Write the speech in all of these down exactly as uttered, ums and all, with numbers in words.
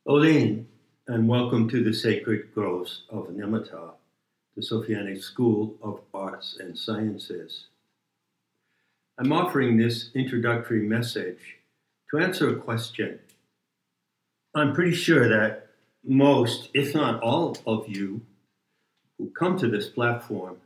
Oline, and welcome to the Sacred Groves of Nematta, the Sophianic School of Arts and Sciences. I'm offering this introductory message to answer a question. I'm pretty sure that most, if not all of you who come to this platform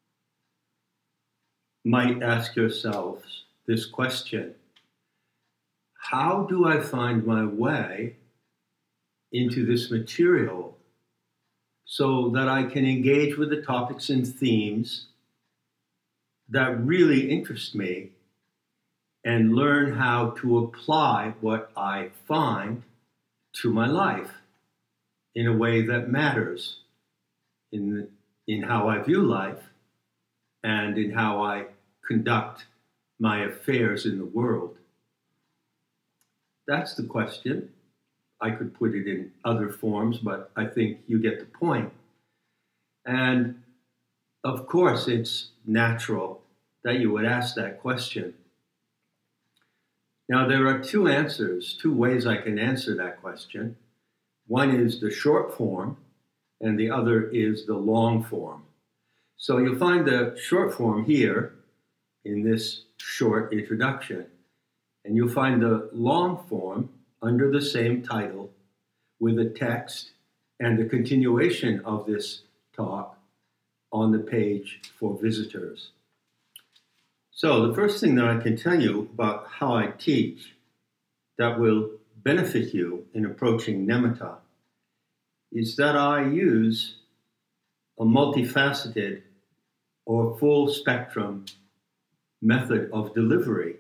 might ask yourselves this question: how do I find my way into this material so that I can engage with the topics and themes that really interest me and learn how to apply what I find to my life in a way that matters in, in how I view life and in how I conduct my affairs in the world? That's the question. I could put it in other forms, but I think you get the point. And of course, it's natural that you would ask that question. Now, there are two answers, two ways I can answer that question. One is the short form, and the other is the long form. So you'll find the short form here in this short introduction, and you'll find the long form under the same title with a text and the continuation of this talk on the page for visitors. So the first thing that I can tell you about how I teach that will benefit you in approaching Nematta is that I use a multifaceted or full spectrum method of delivery.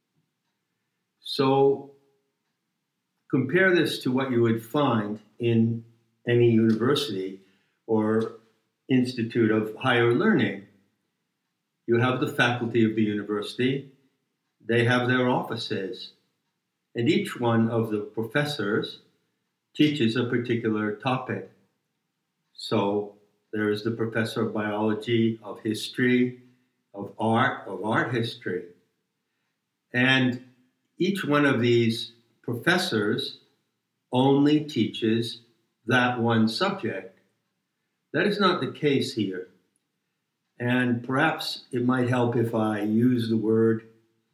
So compare this to what you would find in any university or institute of higher learning. You have the faculty of the university, they have their offices, and each one of the professors teaches a particular topic. So there is the professor of biology, of history, of art, of art history. And each one of these professors only teaches that one subject. That is not the case here. And perhaps it might help if I use the word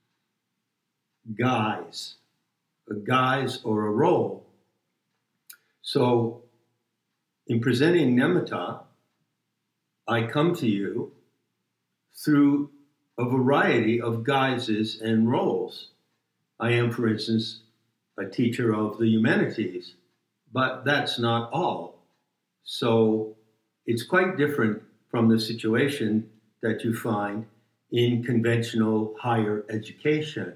guise, a guise or a role. So in presenting Nematta, I come to you through a variety of guises and roles. I am, for instance, a teacher of the humanities, but that's not all. So it's quite different from the situation that you find in conventional higher education.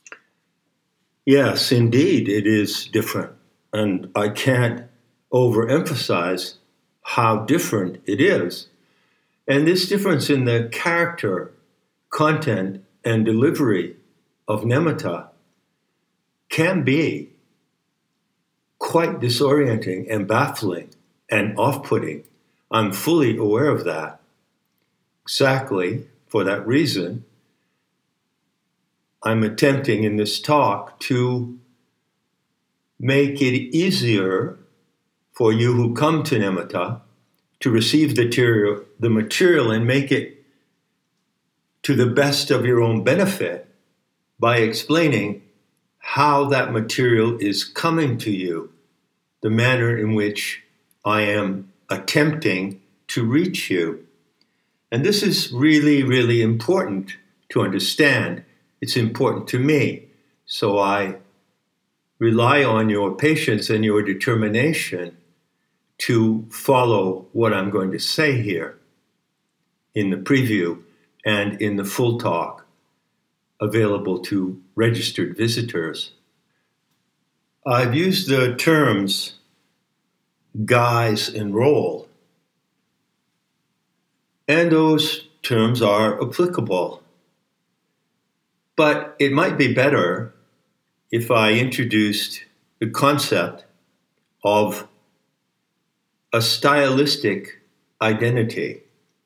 Yes, indeed, it is different. And I can't overemphasize how different it is. And this difference in the character, content, and delivery of Nematta can be quite disorienting and baffling and off-putting. I'm fully aware of that. Exactly for that reason, I'm attempting in this talk to make it easier for you who come to Nematta to receive the material, the material and make it to the best of your own benefit by explaining how that material is coming to you, the manner in which I am attempting to reach you. And this is really, really important to understand. It's important to me. So I rely on your patience and your determination to follow what I'm going to say here in the preview and in the full talk available to registered visitors. I've used the terms guise and role, and those terms are applicable. But it might be better if I introduced the concept of a stylistic identity.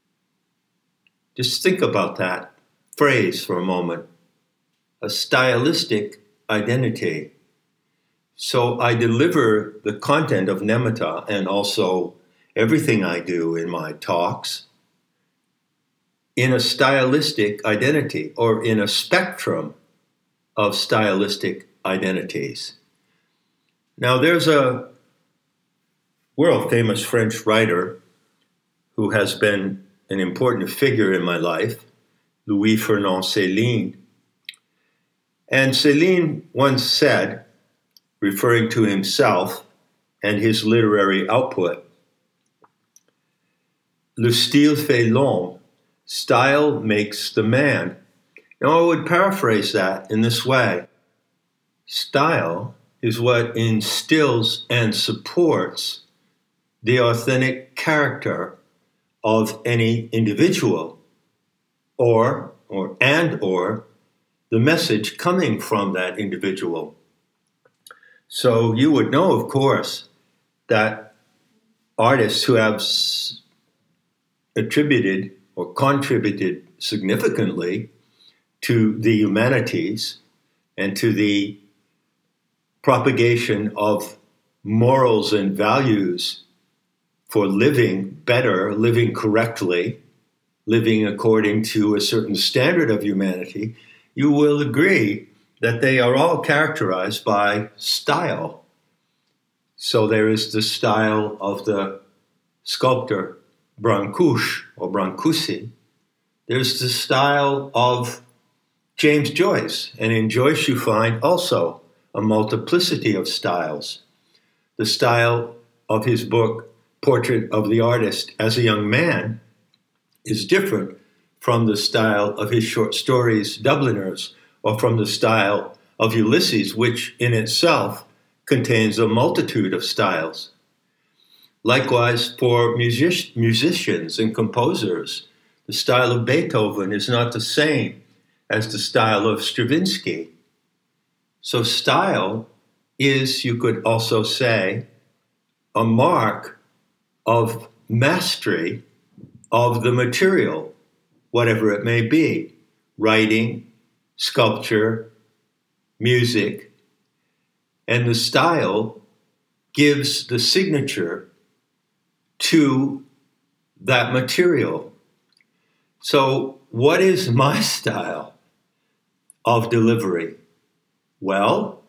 Just think about that phrase for a moment. A stylistic identity. So I deliver the content of Nematta and also everything I do in my talks in a stylistic identity or in a spectrum of stylistic identities. Now, there's a world-famous French writer who has been an important figure in my life, Louis Fernand Céline. And Céline once said, referring to himself and his literary output, "Le style fait l'homme," style makes the man. Now, I would paraphrase that in this way. Style is what instills and supports the authentic character of any individual, or, or and or the message coming from that individual. So you would know, of course, that artists who have s- attributed or contributed significantly to the humanities and to the propagation of morals and values for living better, living correctly, living according to a certain standard of humanity, you will agree that they are all characterized by style. So there is the style of the sculptor Brancusi or Brancusi. There's the style of James Joyce, and in Joyce you find also a multiplicity of styles. The style of his book, Portrait of the Artist as a Young Man, is different from the style of his short stories, Dubliners, or from the style of Ulysses, which in itself contains a multitude of styles. Likewise, for music- musicians and composers, the style of Beethoven is not the same as the style of Stravinsky. So style is, you could also say, a mark of mastery of the material, whatever it may be, writing, sculpture, music, and the style gives the signature to that material. So what is my style of delivery? Well,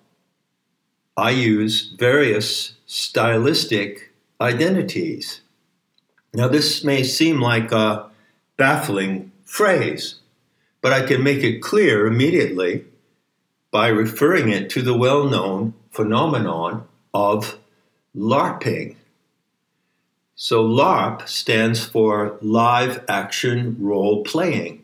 I use various stylistic identities. Now, this may seem like a baffling phrase, but I can make it clear immediately by referring it to the well-known phenomenon of LARPing. So LARP stands for live action role playing.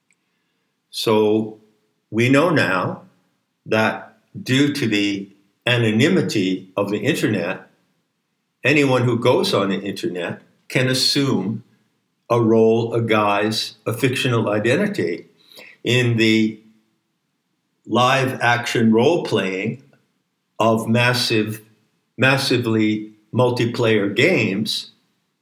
So we know now that due to the anonymity of the internet, anyone who goes on the internet can assume a role, a guise, a fictional identity. In the live action role playing of massive, massively multiplayer games,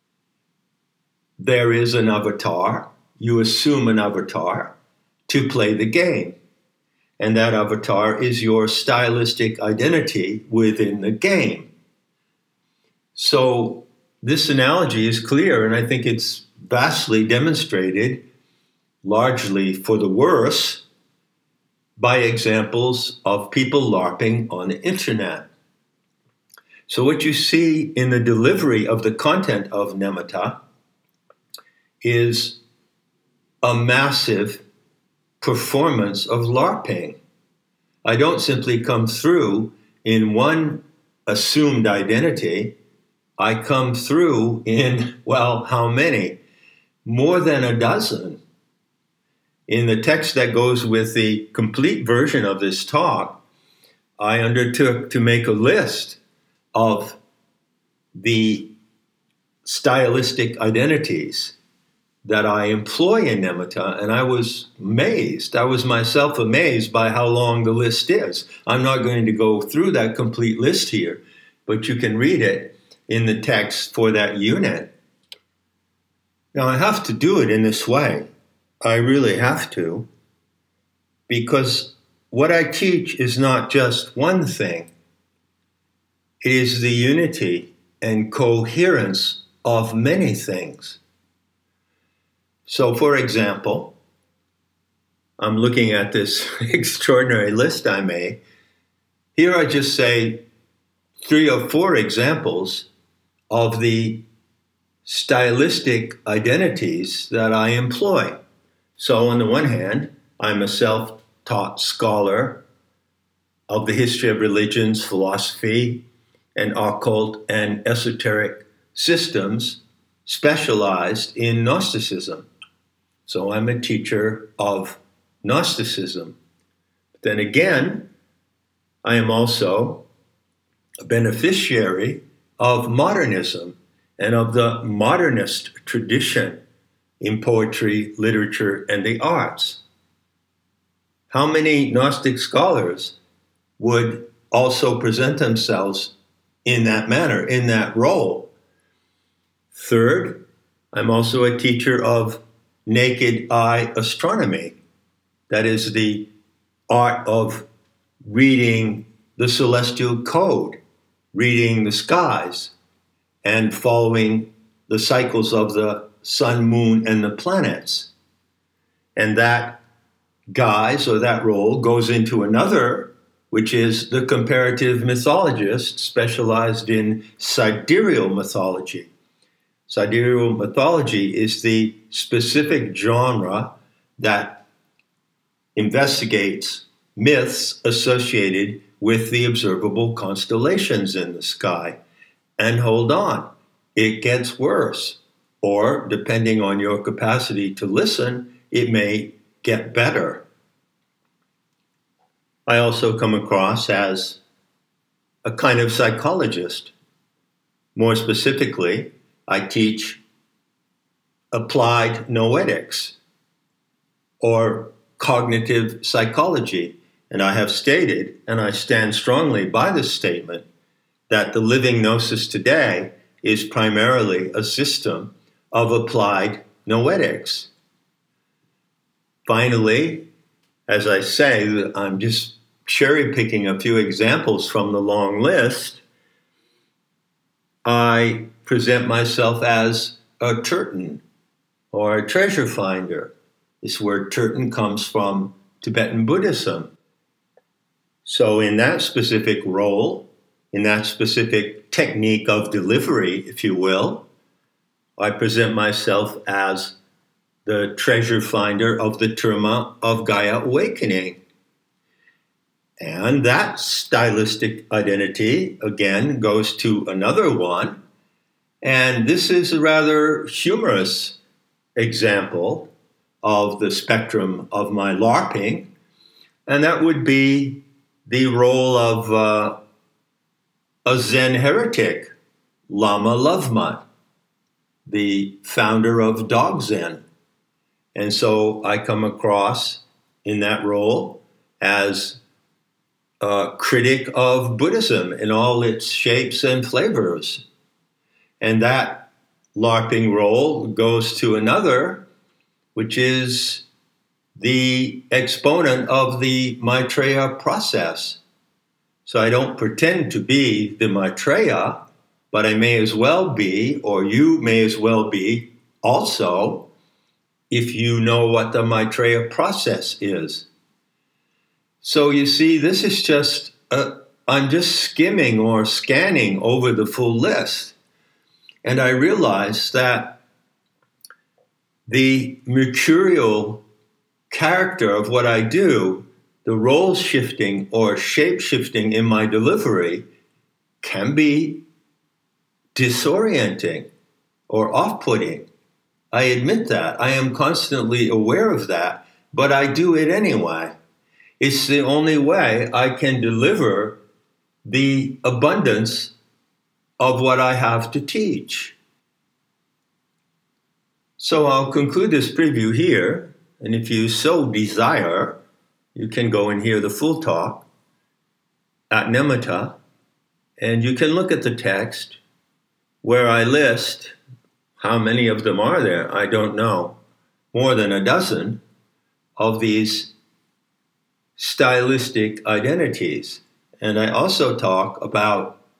there is an avatar. You assume an avatar to play the game. And that avatar is your stylistic identity within the game. So this analogy is clear, and I think it's vastly demonstrated, largely for the worse, by examples of people LARPing on the internet. So what you see in the delivery of the content of Nematta is a massive performance of LARPing. I don't simply come through in one assumed identity. I come through in, well, how many? More than a dozen. In the text that goes with the complete version of this talk, I undertook to make a list of the stylistic identities that I employ in Nematta, and I was amazed. I was myself amazed by how long the list is. I'm not going to go through that complete list here, but you can read it in the text for that unit. Now, I have to do it in this way. I really have to, because what I teach is not just one thing. It is the unity and coherence of many things. So, for example, I'm looking at this extraordinary list I made. Here I just say three or four examples of the stylistic identities that I employ. So on the one hand, I'm a self-taught scholar of the history of religions, philosophy, and occult and esoteric systems specialized in Gnosticism. So I'm a teacher of Gnosticism. But then again, I am also a beneficiary of modernism and of the modernist tradition in poetry, literature, and the arts. How many Gnostic scholars would also present themselves in that manner, in that role? Third, I'm also a teacher of naked eye astronomy. That is the art of reading the celestial code, reading the skies, and following the cycles of the sun, moon, and the planets. And that guise or that role goes into another, which is the comparative mythologist specialized in sidereal mythology. Sidereal mythology is the specific genre that investigates myths associated with the observable constellations in the sky. And hold on, it gets worse. Or, depending on your capacity to listen, it may get better. I also come across as a kind of psychologist. More specifically, I teach applied noetics or cognitive psychology. And I have stated, and I stand strongly by this statement, that the living gnosis today is primarily a system of applied noetics. Finally, as I say, I'm just cherry picking a few examples from the long list. I present myself as a Turton or a treasure finder. This word Turton comes from Tibetan Buddhism. So in that specific role, in that specific technique of delivery, if you will, I present myself as the treasure finder of the Terma of Gaia Awakening. And that stylistic identity, again, goes to another one. And this is a rather humorous example of the spectrum of my LARPing. And that would be the role of uh, a Zen heretic, Lama Lovemut, the founder of Dog Zen. And so I come across in that role as a critic of Buddhism in all its shapes and flavors. And that LARPing role goes to another, which is the exponent of the Maitreya process. So I don't pretend to be the Maitreya, but I may as well be, or you may as well be also, if you know what the Maitreya process is. So you see, this is just, a, I'm just skimming or scanning over the full list. And I realize that the mercurial character of what I do, the role shifting or shape shifting in my delivery, can be disorienting or off-putting. I admit that. I am constantly aware of that, but I do it anyway. It's the only way I can deliver the abundance of what I have to teach. So I'll conclude this preview here, and if you so desire, you can go and hear the full talk at Nematta, and you can look at the text where I list, how many of them are there? I don't know. More than a dozen of these stylistic identities. And I also talk about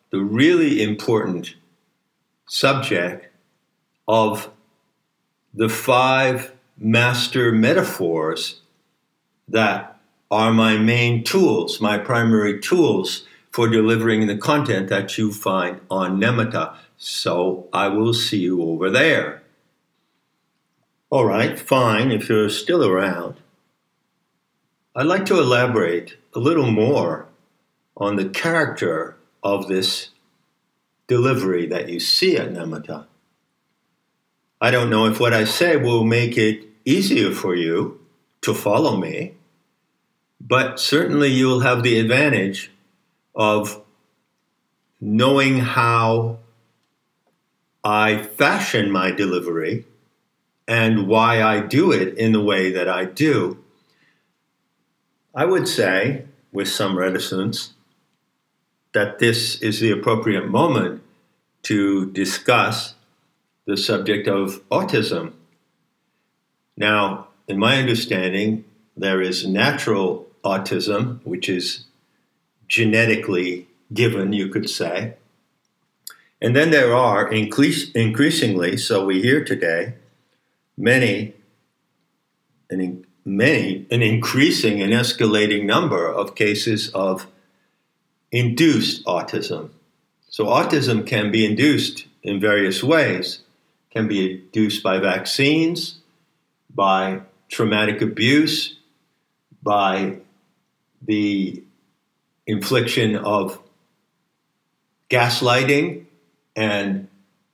the really important subject of the five master metaphors that are my main tools, my primary tools for delivering the content that you find on Nematta. So I will see you over there. All right, fine, if you're still around. I'd like to elaborate a little more on the character of this delivery that you see at Nematta. I don't know if what I say will make it easier for you to follow me, but certainly you'll have the advantage of knowing how I fashion my delivery and why I do it in the way that I do. I would say, with some reticence, that this is the appropriate moment to discuss the subject of autism. Now, in my understanding, there is natural autism, which is genetically given, you could say. And then there are, increase, increasingly, so we hear today, many, an, many, an increasing and escalating number of cases of induced autism. So autism can be induced in various ways. Can be induced by vaccines, by traumatic abuse, by the infliction of gaslighting and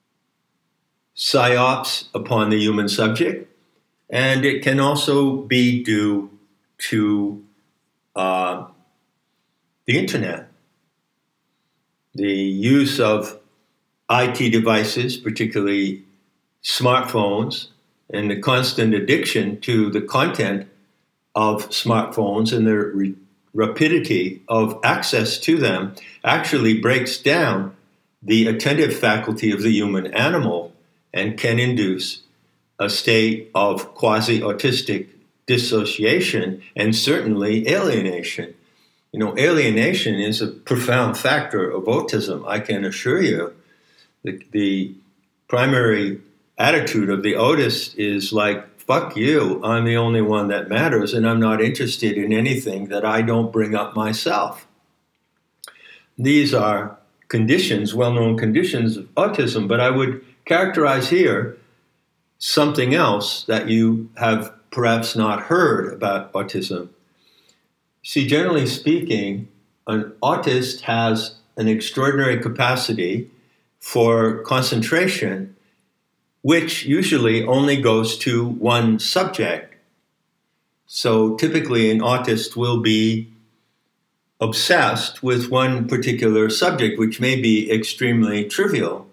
psyops upon the human subject. And it can also be due to uh, the internet. The use of I T devices, particularly smartphones, and the constant addiction to the content of smartphones and the re- rapidity of access to them actually breaks down the attentive faculty of the human animal and can induce a state of quasi-autistic dissociation and certainly alienation. You know, alienation is a profound factor of autism, I can assure you. The, the primary attitude of the autist is like, fuck you, I'm the only one that matters, and I'm not interested in anything that I don't bring up myself. These are conditions, well-known conditions of autism, but I would characterize here something else that you have perhaps not heard about autism. See, generally speaking, an autist has an extraordinary capacity for concentration, which usually only goes to one subject. So typically an autist will be obsessed with one particular subject, which may be extremely trivial.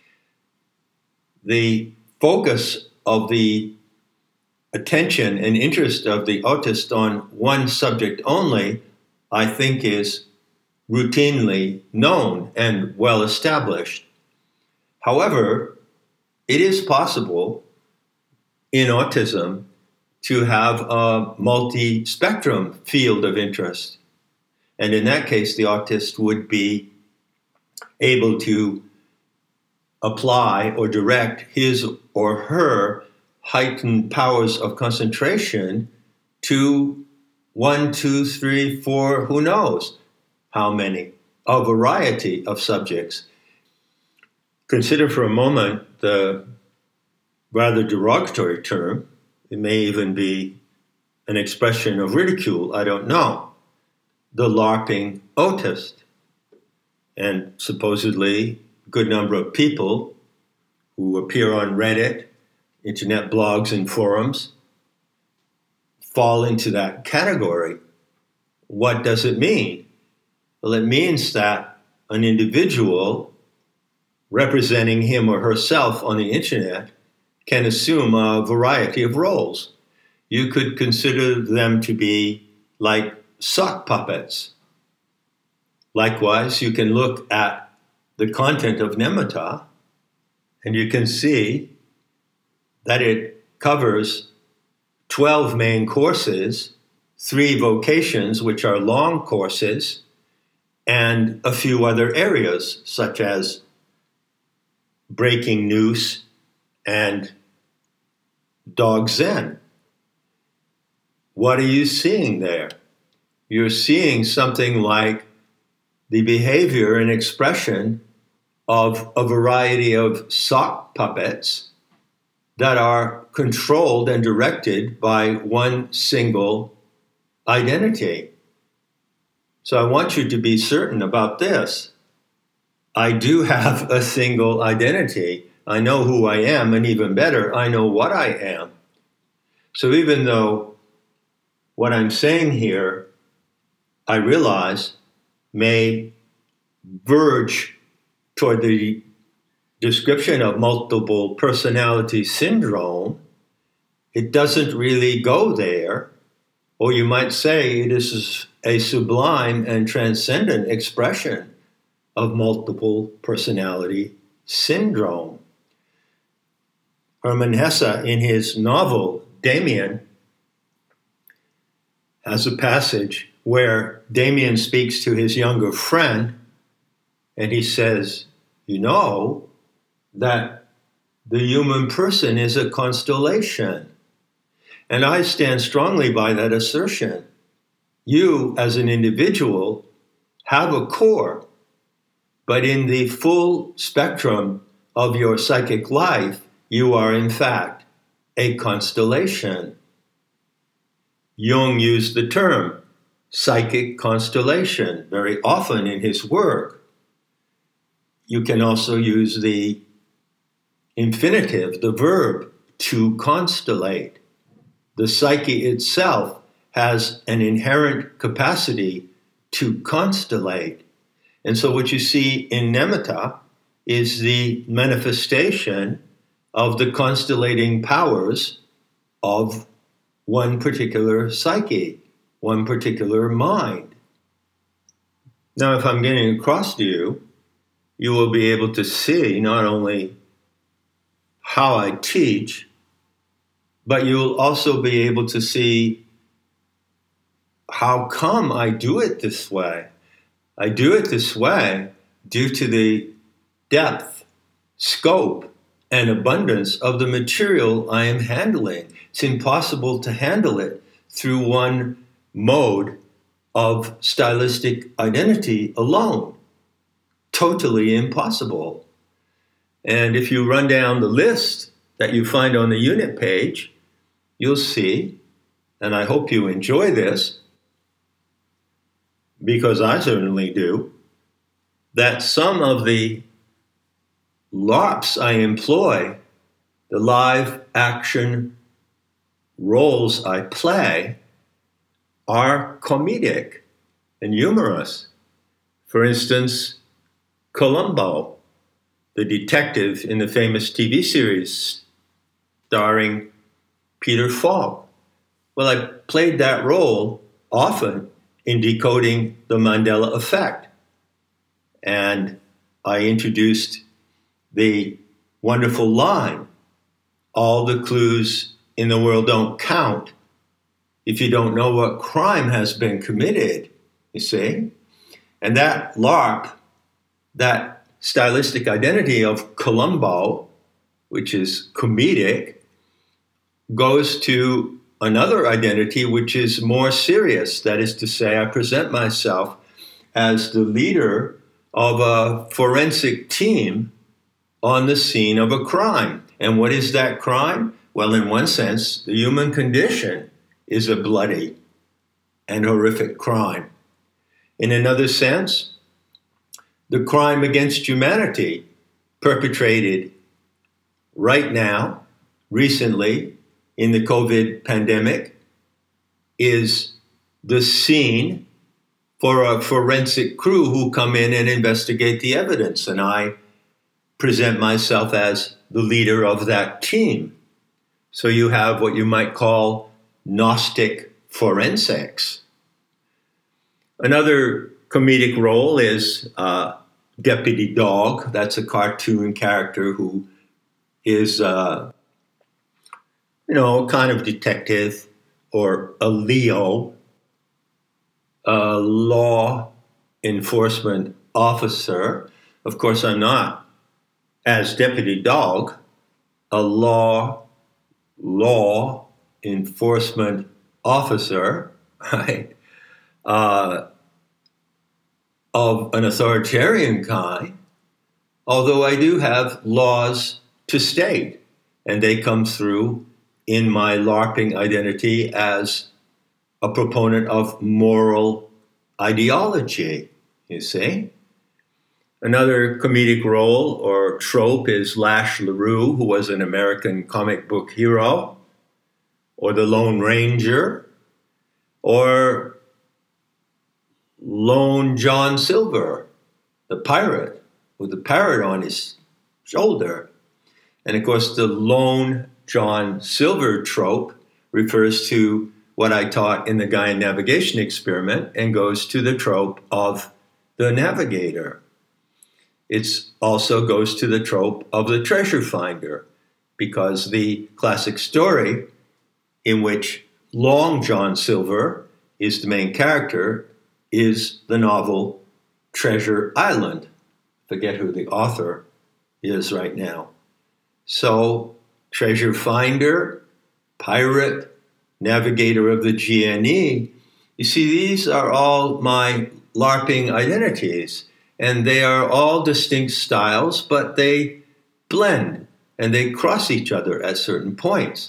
The focus of the attention and interest of the autist on one subject only, I think, is routinely known and well established. However, it is possible in autism to have a multi-spectrum field of interest. And in that case, the autist would be able to apply or direct his or her heightened powers of concentration to one, two, three, four, who knows how many, a variety of subjects. Consider for a moment the rather derogatory term, it may even be an expression of ridicule, I don't know, the LARPing autist. And supposedly a good number of people who appear on Reddit, internet blogs and forums, fall into that category. What does it mean? Well, it means that an individual representing him or herself on the internet can assume a variety of roles. You could consider them to be like sock puppets. Likewise, you can look at the content of Nematta and you can see that it covers twelve main courses, three vocations, which are long courses, and a few other areas, such as breaking news and dog zen. What are you seeing there? You're seeing something like the behavior and expression of a variety of sock puppets that are controlled and directed by one single identity. So I want you to be certain about this. I do have a single identity. I know who I am, and even better, I know what I am. So even though what I'm saying here, I realize, may verge toward the description of multiple personality syndrome, it doesn't really go there. Or you might say it is a sublime and transcendent expression of multiple personality syndrome. Hermann Hesse, in his novel Damien, has a passage where Damien speaks to his younger friend, and he says, you know that the human person is a constellation. And I stand strongly by that assertion. You, as an individual, have a core, but in the full spectrum of your psychic life, you are in fact a constellation. Jung used the term psychic constellation very often in his work. You can also use the infinitive, the verb, to constellate. The psyche itself has an inherent capacity to constellate. And so what you see in Nemitta is the manifestation of the constellating powers of one particular psyche, one particular mind. Now, if I'm getting across to you, you will be able to see not only how I teach, but you'll also be able to see how come I do it this way. I do it this way due to the depth, scope, and abundance of the material I am handling. It's impossible to handle it through one mode of stylistic identity alone. Totally impossible. And if you run down the list that you find on the unit page, you'll see, and I hope you enjoy this, because I certainly do, that some of the LARPs I employ, the live action roles I play, are comedic and humorous. For instance, Columbo, the detective in the famous T V series starring Peter Falk. Well, I played that role often in Decoding the Mandela Effect. And I introduced the wonderful line, all the clues in the world don't count if you don't know what crime has been committed, you see? And that LARP, that stylistic identity of Columbo, which is comedic, goes to another identity which is more serious. That is to say, I present myself as the leader of a forensic team on the scene of a crime. And what is that crime? Well, in one sense, the human condition is a bloody and horrific crime. In another sense, the crime against humanity perpetrated right now, recently, in the COVID pandemic, is the scene for a forensic crew who come in and investigate the evidence. And I present myself as the leader of that team. So you have what you might call Gnostic forensics. Another comedic role is uh, Deputy Dog. That's a cartoon character who is, uh, you know, kind of detective or a Leo, a law enforcement officer. Of course, I'm not, as deputy dog, a law law enforcement officer, right, uh, of an authoritarian kind, although I do have laws to state, and they come through in my LARPing identity as a proponent of moral ideology, you see. Another comedic role or trope is Lash LaRue, who was an American comic book hero, or the Lone Ranger, or Lone John Silver, the pirate, with the parrot on his shoulder. And of course, the Lone John Silver trope refers to what I taught in the Gaian navigation experiment and goes to the trope of the navigator. It also goes to the trope of the treasure finder, because the classic story in which Long John Silver is the main character is the novel Treasure Island. Forget who the author is right now. So, treasure finder, pirate, navigator of the G N E, you see, these are all my LARPing identities, and they are all distinct styles, but they blend and they cross each other at certain points.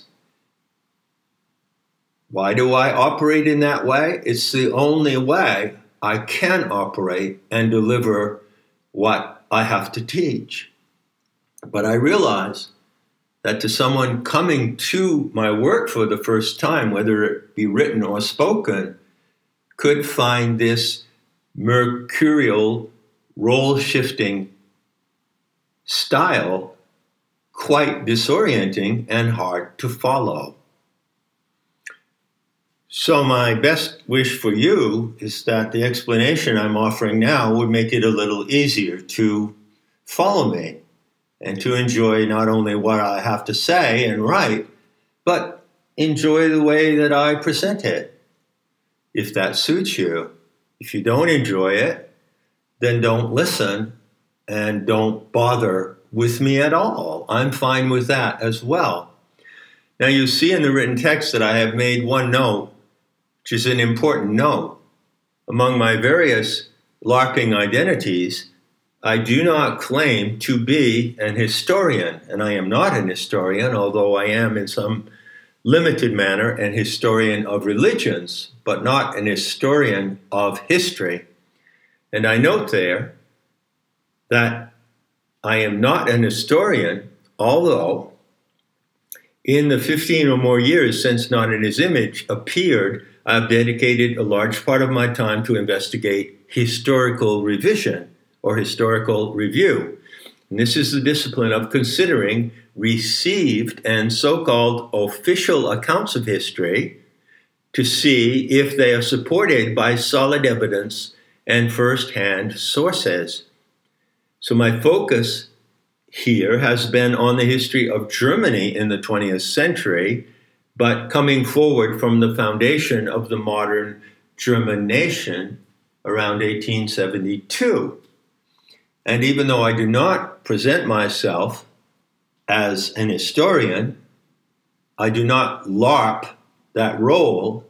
Why do I operate in that way? It's the only way I can operate and deliver what I have to teach. But I realize that to someone coming to my work for the first time, whether it be written or spoken, could find this mercurial, role-shifting style quite disorienting and hard to follow. So my best wish for you is that the explanation I'm offering now would make it a little easier to follow me and to enjoy not only what I have to say and write, but enjoy the way that I present it, if that suits you. If you don't enjoy it, then don't listen and don't bother with me at all. I'm fine with that as well. Now you see in the written text that I have made one note, which is an important note. Among my various LARPing identities, I do not claim to be an historian, and I am not an historian, although I am in some limited manner an historian of religions, but not an historian of history. And I note there that I am not an historian, although in the fifteen or more years since Not in His Image appeared, I've dedicated a large part of my time to investigate historical revision or historical review. And this is the discipline of considering received and so-called official accounts of history to see if they are supported by solid evidence and first-hand sources. So my focus here has been on the history of Germany in the twentieth century, but coming forward from the foundation of the modern German nation around eighteen seventy-two. And even though I do not present myself as an historian, I do not LARP that role.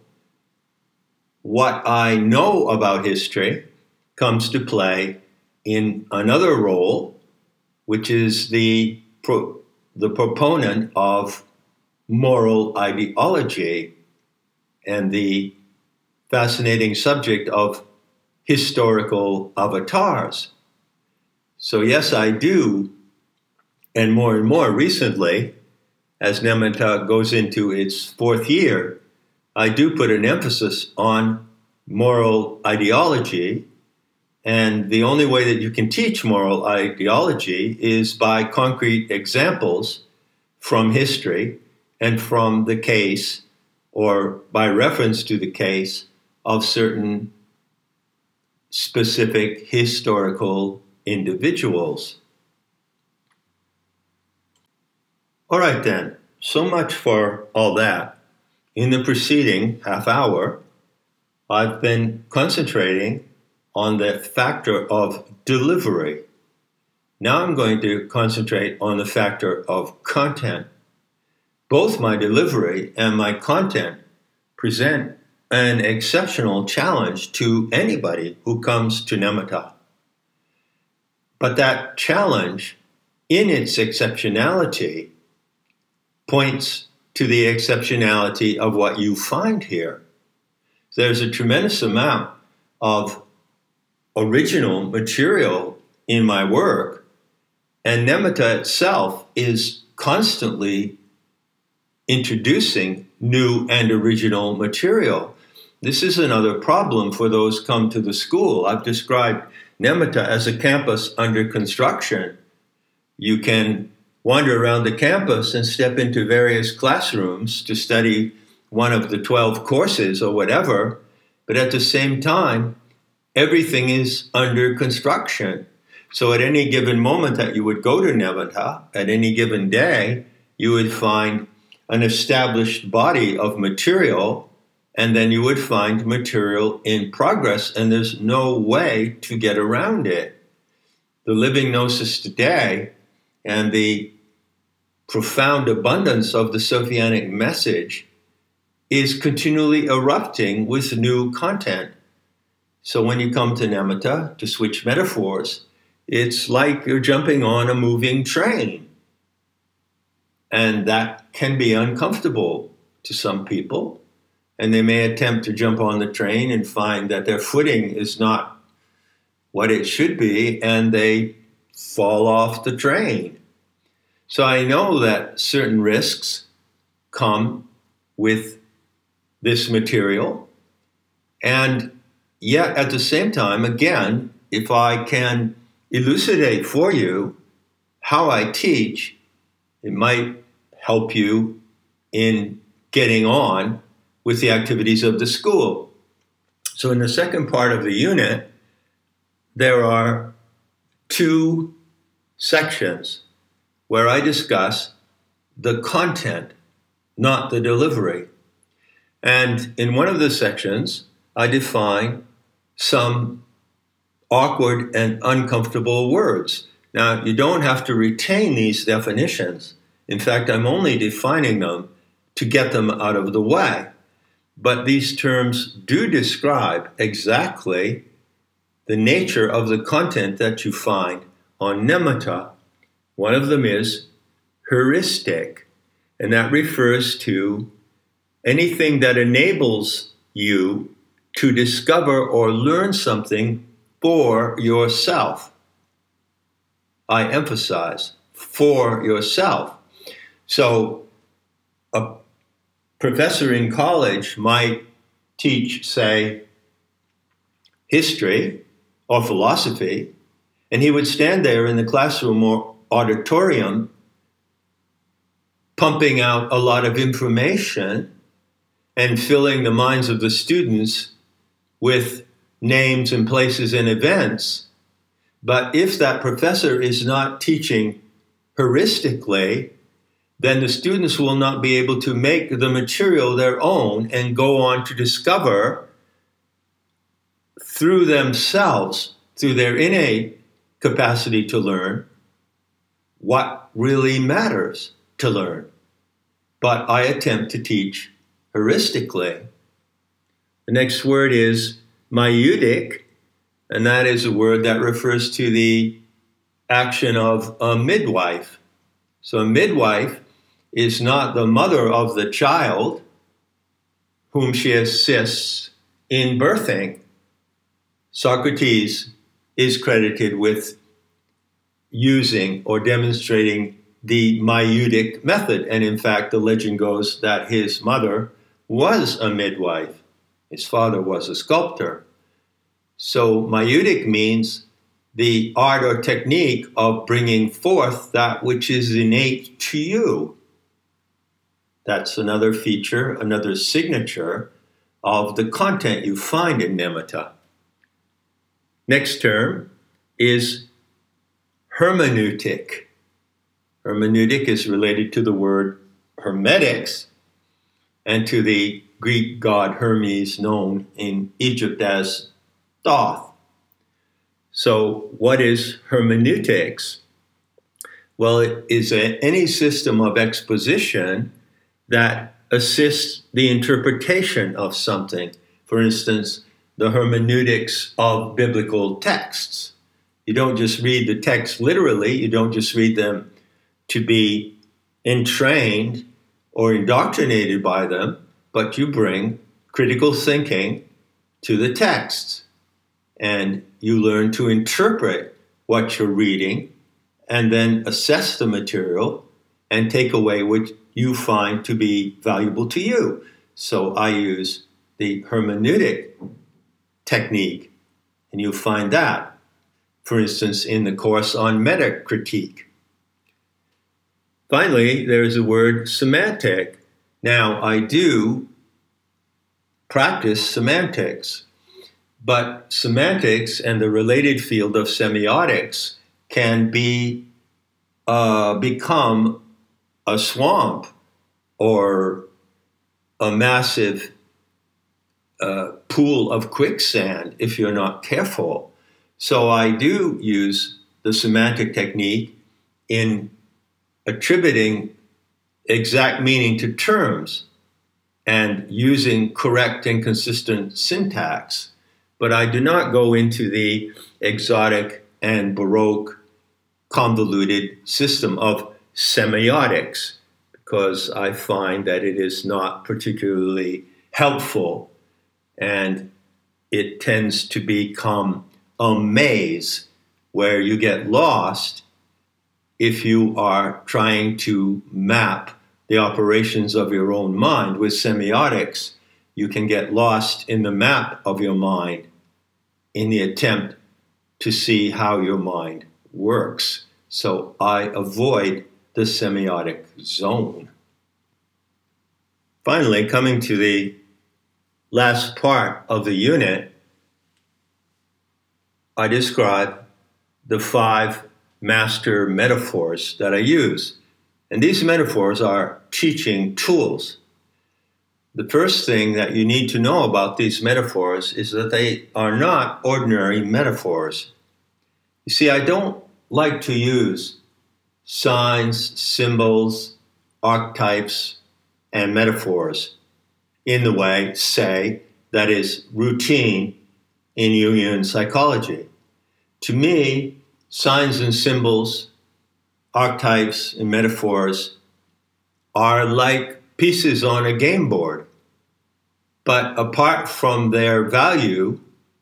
What I know about history comes to play in another role, which is the, pro- the proponent of moral ideology and the fascinating subject of historical avatars. So yes, I do, and more and more recently, as NEMATA goes into its fourth year, I do put an emphasis on moral ideology, and the only way that you can teach moral ideology is by concrete examples from history and from the case, or by reference to the case, of certain specific historical individuals. All right then, so much for all that. In the preceding half hour, I've been concentrating on the factor of delivery. Now I'm going to concentrate on the factor of content. Both my delivery and my content present an exceptional challenge to anybody who comes to Nematta. But that challenge, in its exceptionality, points to the exceptionality of what you find here. There's a tremendous amount of original material in my work, and Nematta itself is constantly introducing new and original material. This is another problem for those who come to the school. I've described Nematta as a campus under construction. You can wander around the campus and step into various classrooms to study one of the twelve courses or whatever, but at the same time, everything is under construction. So at any given moment that you would go to Nematta, at any given day, you would find an established body of material, and then you would find material in progress, and there's no way to get around it. The living gnosis today and the profound abundance of the Sophianic message is continually erupting with new content. So when you come to Nematta, to switch metaphors, it's like you're jumping on a moving train. And that can be uncomfortable to some people. And they may attempt to jump on the train and find that their footing is not what it should be, and they fall off the train. So I know that certain risks come with this material. And yet at the same time, again, if I can elucidate for you how I teach, it might help you in getting on with the activities of the school. So in the second part of the unit, there are two sections where I discuss the content, not the delivery. And in one of the sections, I define some awkward and uncomfortable words. Now, you don't have to retain these definitions. In fact, I'm only defining them to get them out of the way. But these terms do describe exactly the nature of the content that you find on Nematta. One of them is heuristic, and that refers to anything that enables you to discover or learn something for yourself. I emphasize, for yourself. So a professor in college might teach, say, history or philosophy, and he would stand there in the classroom or auditorium pumping out a lot of information and filling the minds of the students with names and places and events. But if that professor is not teaching heuristically, then the students will not be able to make the material their own and go on to discover through themselves, through their innate capacity to learn, what really matters to learn. But I attempt to teach heuristically. The next word is maieutic, and that is a word that refers to the action of a midwife. So a midwife is not the mother of the child whom she assists in birthing. Socrates is credited with using or demonstrating the maieutic method. And in fact, the legend goes that his mother was a midwife. His father was a sculptor. So maieutic means the art or technique of bringing forth that which is innate to you. That's another feature, another signature of the content you find in Nematta. Next term is hermeneutic. Hermeneutic is related to the word hermetics and to the Greek god Hermes, known in Egypt as Thoth. So what is hermeneutics? Well, it is a, any system of exposition that assists the interpretation of something. For instance, the hermeneutics of biblical texts. You don't just read the text literally, you don't just read them to be entrained or indoctrinated by them, but you bring critical thinking to the texts. And you learn to interpret what you're reading and then assess the material and take away what you find to be valuable to you. So I use the hermeneutic technique, and you find that, for instance, in the course on metacritique. Finally, there's the word semantic. Now, I do practice semantics, but semantics and the related field of semiotics can be uh, become a swamp or a massive uh, pool of quicksand if you're not careful. So I do use the semantic technique in attributing exact meaning to terms and using correct and consistent syntax. But I do not go into the exotic and Baroque convoluted system of semiotics because I find that it is not particularly helpful and it tends to become a maze where you get lost if you are trying to map the operations of your own mind. With semiotics, you can get lost in the map of your mind in the attempt to see how your mind works. So I avoid the semiotic zone. Finally, coming to the last part of the unit, I describe the five master metaphors that I use. And these metaphors are teaching tools. The first thing that you need to know about these metaphors is that they are not ordinary metaphors. You see, I don't like to use signs, symbols, archetypes, and metaphors in the way, say, that is routine in Jungian psychology. To me, signs and symbols, archetypes, and metaphors are like pieces on a game board. But apart from their value,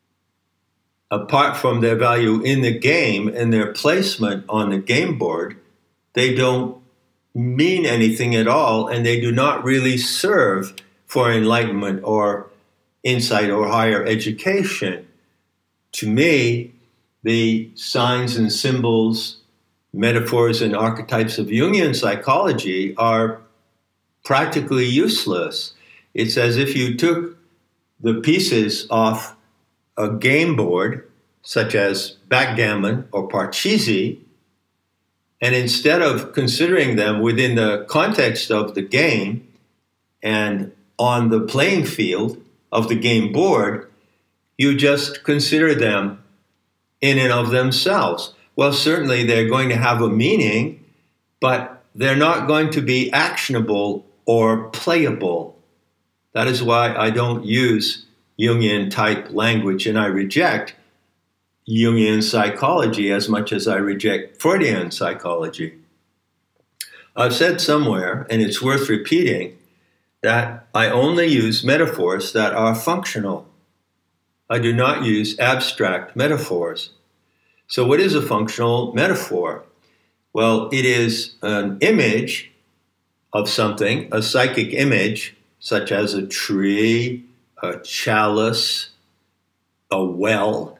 apart from their value in the game and their placement on the game board, they don't mean anything at all, and they do not really serve for enlightenment or insight or higher education. To me, the signs and symbols, metaphors and archetypes of Jungian psychology are practically useless. It's as if you took the pieces off a game board, such as backgammon or parcheesi, and instead of considering them within the context of the game and on the playing field of the game board, you just consider them in and of themselves. Well, certainly they're going to have a meaning, but they're not going to be actionable or playable. That is why I don't use Jungian type language, and I reject Jungian psychology as much as I reject Freudian psychology. I've said somewhere, and it's worth repeating, that I only use metaphors that are functional. I do not use abstract metaphors. So what is a functional metaphor? Well, it is an image of something, a psychic image, such as a tree, a chalice, a well,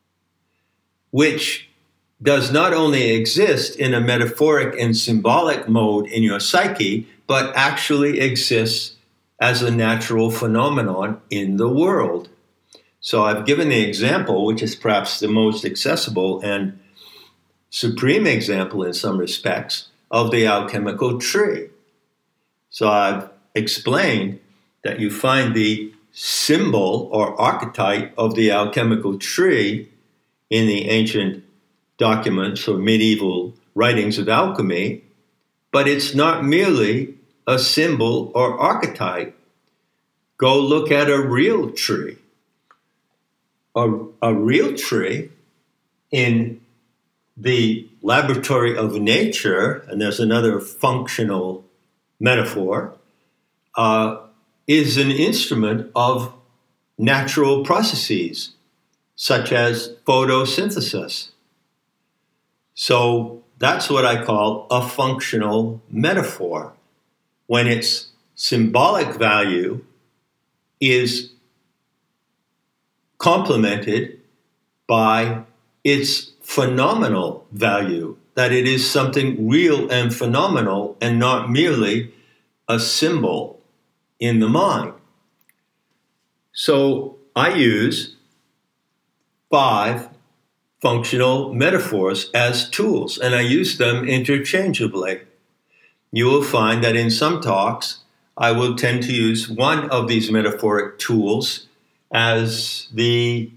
which does not only exist in a metaphoric and symbolic mode in your psyche, but actually exists as a natural phenomenon in the world. So I've given the example, which is perhaps the most accessible and supreme example in some respects, of the alchemical tree. So I've explained that you find the symbol or archetype of the alchemical tree in the ancient documents or medieval writings of alchemy, but it's not merely a symbol or archetype. Go look at a real tree. A, a real tree in the laboratory of nature, and there's another functional metaphor, uh, is an instrument of natural processes, such as photosynthesis. So that's what I call a functional metaphor, when its symbolic value is complemented by its phenomenal value, that it is something real and phenomenal and not merely a symbol in the mind. So I use five functional metaphors as tools, and I use them interchangeably. You will find that in some talks, I will tend to use one of these metaphoric tools as the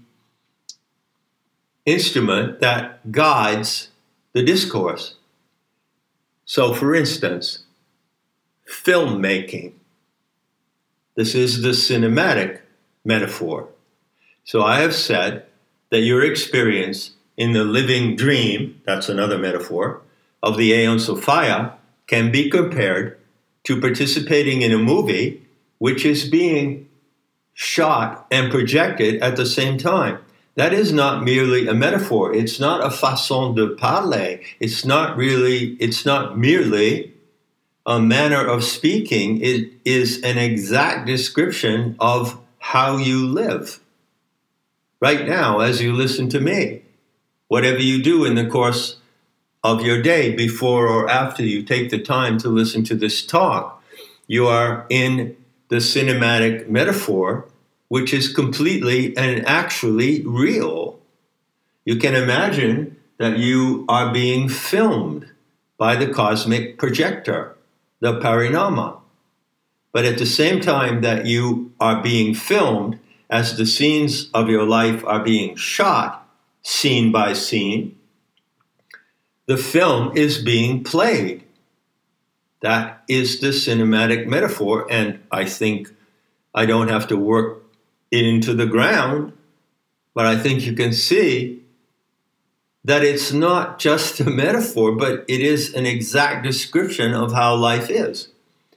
instrument that guides the discourse. So, for instance, filmmaking. This is the cinematic metaphor. So I have said that your experience in the living dream, that's another metaphor, of the Aeon Sophia can be compared to participating in a movie which is being shot and projected at the same time. That is not merely a metaphor. It's not a façon de parler. It's not really, it's not merely a manner of speaking. It is an exact description of how you live. Right now, as you listen to me, whatever you do in the course of your day, before or after you take the time to listen to this talk, you are in the cinematic metaphor, which is completely and actually real. You can imagine that you are being filmed by the cosmic projector, the parinama. But at the same time that you are being filmed, as the scenes of your life are being shot, scene by scene, the film is being played. That is the cinematic metaphor, and I think I don't have to work it into the ground, but I think you can see that it's not just a metaphor, but it is an exact description of how life is.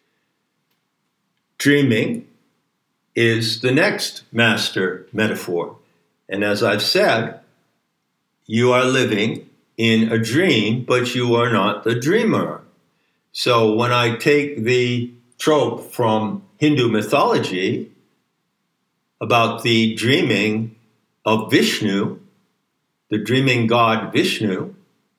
Dreaming is the next master metaphor. And as I've said, you are living in a dream, but you are not the dreamer. So when I take the trope from Hindu mythology about the dreaming of Vishnu, the dreaming god Vishnu,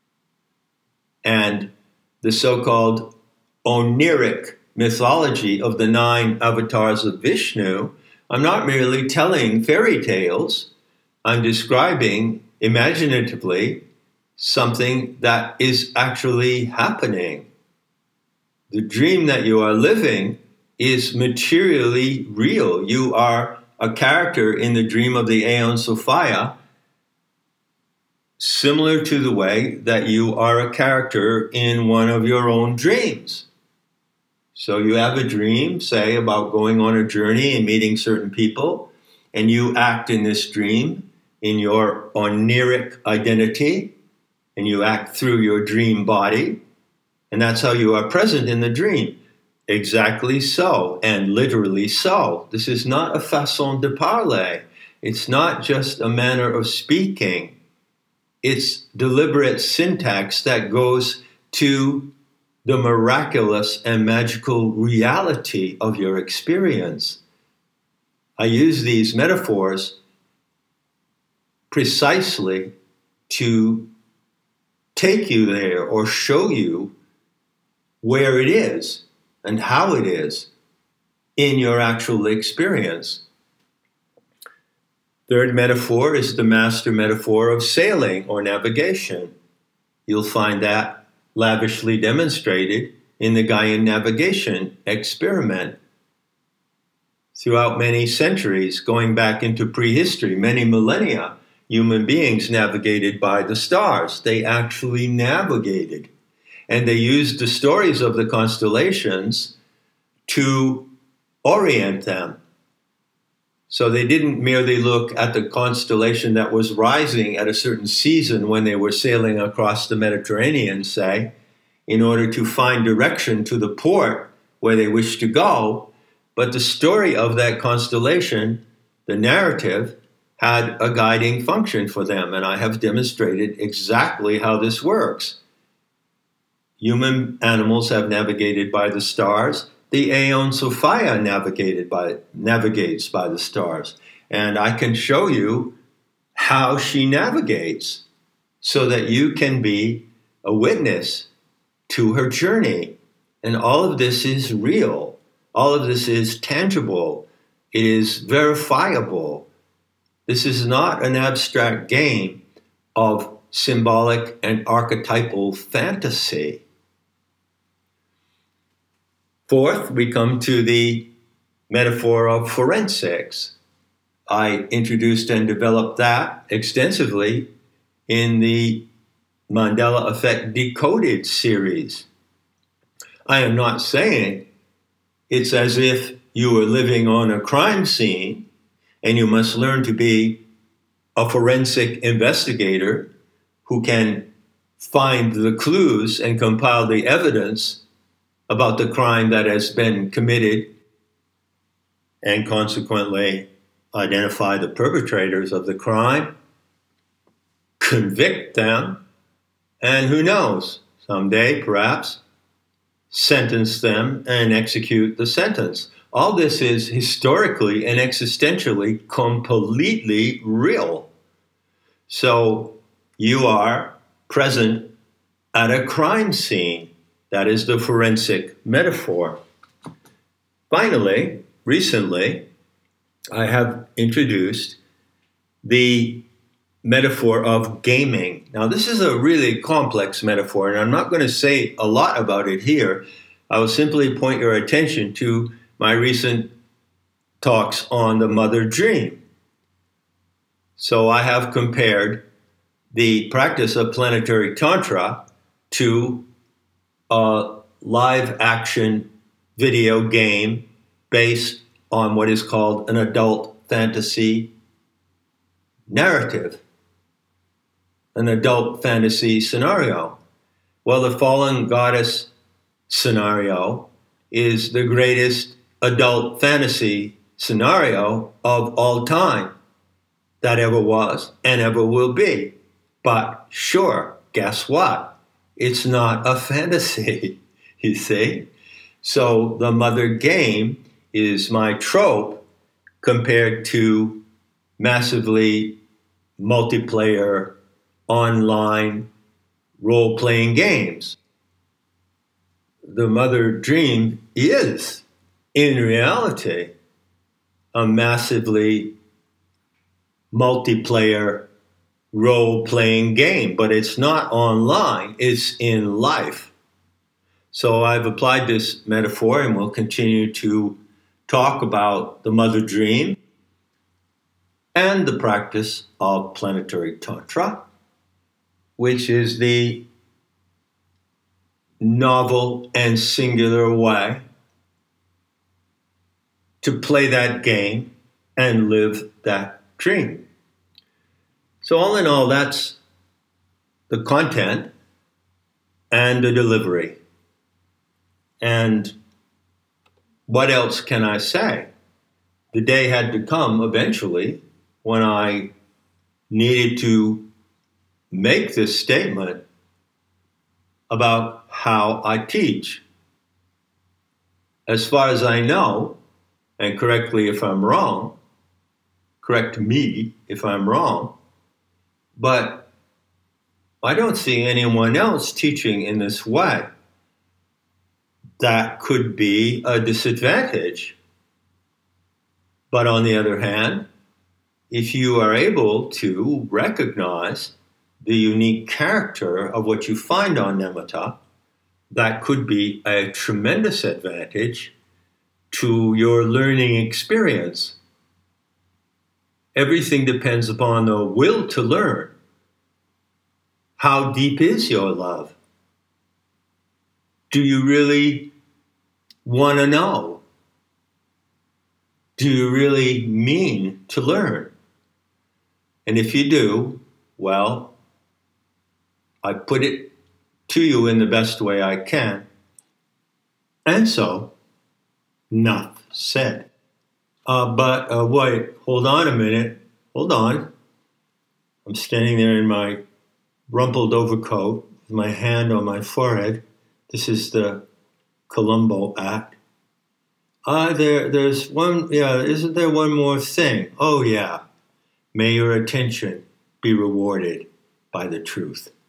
and the so-called oniric mythology of the nine avatars of Vishnu, I'm not merely telling fairy tales, I'm describing imaginatively something that is actually happening. The dream that you are living is materially real. You are a character in the dream of the Aeon Sophia, similar to the way that you are a character in one of your own dreams. So you have a dream, say, about going on a journey and meeting certain people, and you act in this dream in your oniric identity, and you act through your dream body, and that's how you are present in the dream. Exactly so, and literally so. This is not a façon de parler. It's not just a manner of speaking. It's deliberate syntax that goes to the miraculous and magical reality of your experience. I use these metaphors precisely to take you there or show you where it is and how it is in your actual experience. Third metaphor is the master metaphor of sailing or navigation. You'll find that lavishly demonstrated in the Gaian navigation experiment. Throughout many centuries, going back into prehistory, many millennia, human beings navigated by the stars. They actually navigated. And they used the stories of the constellations to orient them. So they didn't merely look at the constellation that was rising at a certain season when they were sailing across the Mediterranean, say, in order to find direction to the port where they wished to go. But the story of that constellation, the narrative, had a guiding function for them. And I have demonstrated exactly how this works. Human animals have navigated by the stars. The Aeon Sophia navigated by, navigates by the stars. And I can show you how she navigates so that you can be a witness to her journey. And all of this is real. All of this is tangible. It is verifiable. This is not an abstract game of symbolic and archetypal fantasy. Fourth, we come to the metaphor of forensics. I introduced and developed that extensively in the Mandela Effect Decoded series. I am not saying it's as if you are living on a crime scene and you must learn to be a forensic investigator who can find the clues and compile the evidence about the crime that has been committed and consequently identify the perpetrators of the crime, convict them, and who knows, someday perhaps sentence them and execute the sentence. All this is historically and existentially completely real. So you are present at a crime scene. That is the forensic metaphor. Finally, recently, I have introduced the metaphor of gaming. Now, this is a really complex metaphor, and I'm not going to say a lot about it here. I will simply point your attention to my recent talks on the mother dream. So I have compared the practice of planetary tantra to a live action video game based on what is called an adult fantasy narrative, an adult fantasy scenario. Well, the fallen goddess scenario is the greatest adult fantasy scenario of all time that ever was and ever will be. But sure, guess what? It's not a fantasy, you see? So the mother game is my trope compared to massively multiplayer online role-playing games. The mother dream is, in reality, a massively multiplayer role-playing game, but it's not online, it's in life. So I've applied this metaphor and will continue to talk about the mother dream and the practice of planetary tantra, which is the novel and singular way to play that game and live that dream. So all in all, that's the content and the delivery. And what else can I say? The day had to come eventually when I needed to make this statement about how I teach. As far as I know, and correct me if I'm wrong, correct me if I'm wrong, but I don't see anyone else teaching in this way. That could be a disadvantage. But on the other hand, if you are able to recognize the unique character of what you find on Nematta, that could be a tremendous advantage to your learning experience. Everything depends upon the will to learn. How deep is your love? Do you really want to know? Do you really mean to learn? And if you do, well, I put it to you in the best way I can. And so, enough said. Uh, but uh, wait, hold on a minute. Hold on. I'm standing there in my rumpled overcoat with my hand on my forehead. This is the Columbo Act. Uh, there, there's one, yeah, isn't there one more thing? Oh, yeah. May your attention be rewarded by the truth.